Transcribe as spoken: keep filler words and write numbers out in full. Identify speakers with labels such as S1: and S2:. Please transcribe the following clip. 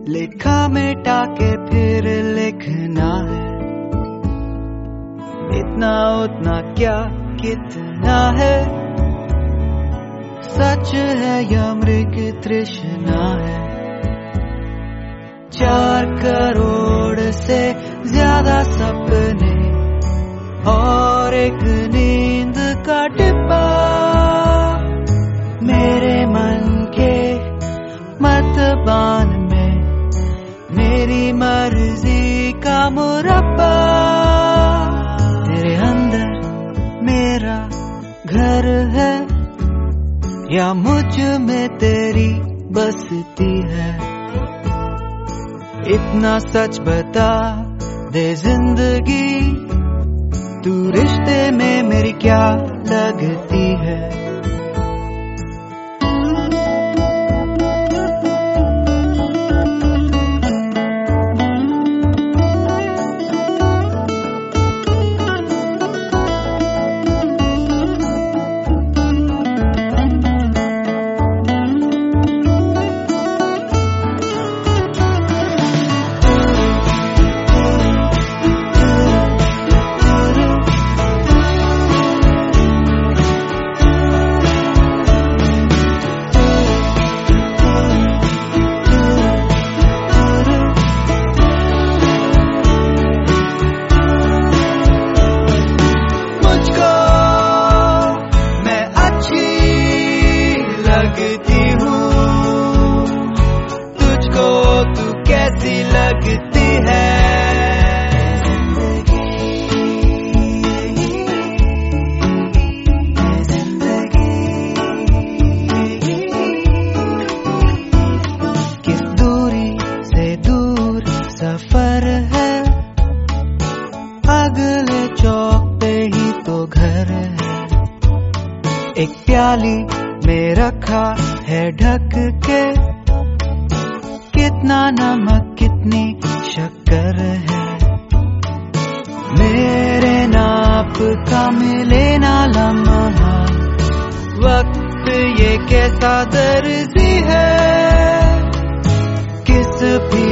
S1: लिखा मिटा के फिर लिखना है, इतना उतना क्या कितना है, सच है या मृग तृष्णा है। चार करोड़ से ज्यादा सपने और एक नींद का डिब्बा, मेरे मन के मतबान में मेरी मर्जी का मुरब्बा। तेरे अंदर मेरा घर है या मुझ में तेरी बसती है, इतना सच बता दे जिंदगी, तू रिश्ते में मेरी क्या लगती है। लगती हूँ तुझको, तू कैसी लगती है। किस दूरी से दूर सफर है, अगले चौक पे ही तो घर है। एक प्याली में रखा है ढक के, कितना नमक कितनी शक्कर है। मेरे नाप का मिले ना लम्हा, वक्त ये कैसा दर्जी है। किस भी